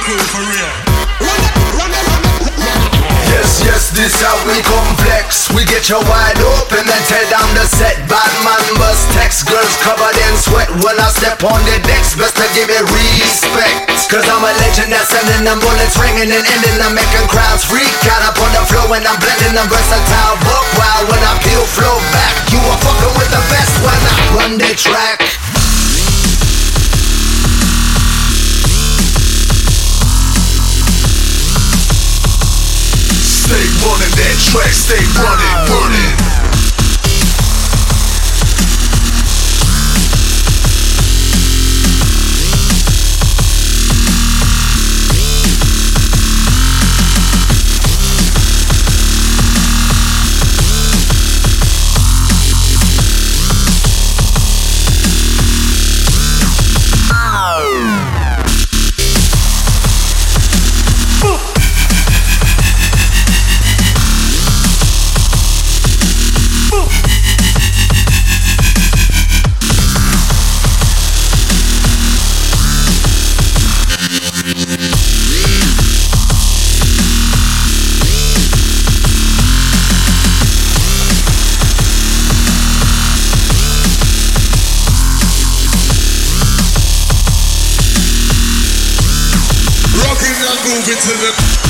crew for real. Yes, this how we complex. We get you wide open and tear down the set. Bad man bust text, girls covered in sweat. When I step on the decks, best to give it respect. Cause I'm a legend that's sending them bullets ringing and ending. I'm making crowds freak out up on the floor when I'm blending them versatile. Book wild when I peel flow back. You are fucking with the best when I run the track. Stay running that track, stay running. Moving to the